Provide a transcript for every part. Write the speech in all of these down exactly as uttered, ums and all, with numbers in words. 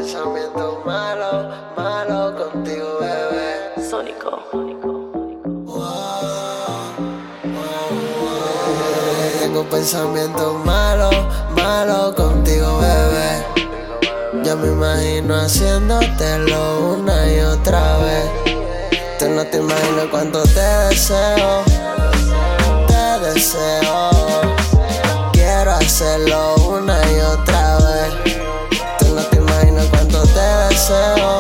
pensamientos malos, malos contigo, bebé. Sónico. Tengo pensamientos malos, malos contigo, bebé. Yo me imagino haciéndotelo una y otra vez. Tú no te imaginas cuánto te deseo, te deseo. Quiero hacerlo una y otra vez. Tú no te imaginas cuánto te deseo,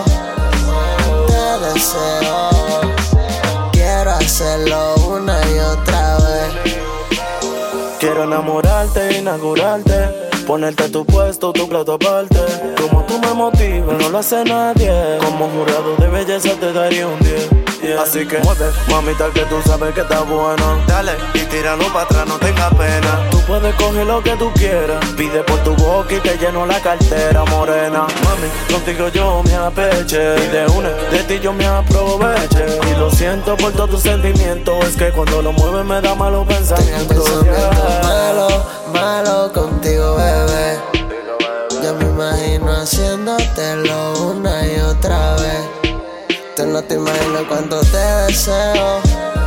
te deseo. Quiero hacerlo una y otra vez. Quiero enamorarte, inaugurarte, ponerte tu puesto, tu plato aparte. Como tú me motivas, no lo hace nadie. Como jurado de belleza te daría un diez. Yeah. Así que mueve, mamita, que tú sabes que está bueno. Dale, y tíralo para atrás, no tengas pena. Tú puedes coger lo que tú quieras. Pide por tu boca y te lleno la cartera, morena. Mami, contigo yo me apeche, y de una, de ti yo me aproveche. Y lo siento por todos tus sentimientos. Es que cuando lo mueves me da malos pensamientos. Tengo pensamientos malos, malos contigo, bebé. Yo me imagino haciéndotelo una y otra vez. Tú no te imaginas cuánto te deseo,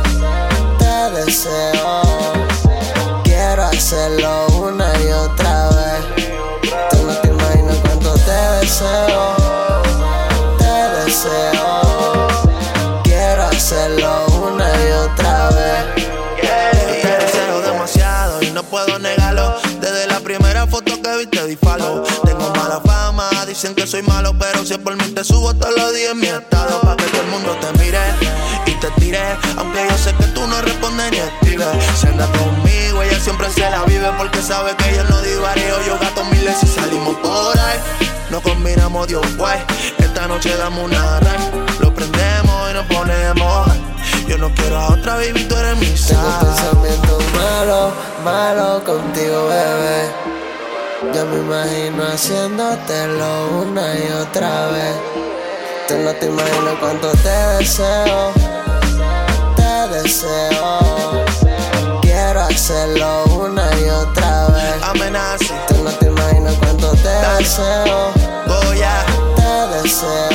te deseo. Quiero hacerlo una y otra vez. Tú no te imaginas cuánto te deseo, te deseo. Quiero hacerlo una y otra vez. Yo te deseo demasiado y no puedo negarlo. Desde la primera foto que viste di follow. Tengo mala fama, dicen que soy malo, pero si es por mí te subo todos los días en mi estado, pa' que todo el mundo te mire y te tire. Aunque yo sé que tú no respondes ni escribes. Si anda conmigo, ella siempre se la vive, porque sabe que ella no divario. Yo gasto miles y salimos por ahí. No combinamos Dios guay. Esta noche damos una ride. Lo prendemos y nos ponemos high. Yo no quiero a otra, baby, tú eres mi sal. Tengo pensamientos malos, malos contigo, bebé. Yo me imagino haciéndotelo una y otra vez. Tú no te imaginas cuánto te deseo, te deseo. Quiero hacerlo una y otra vez. Amenaza. Tú no te imaginas cuánto te deseo, Goya. te deseo.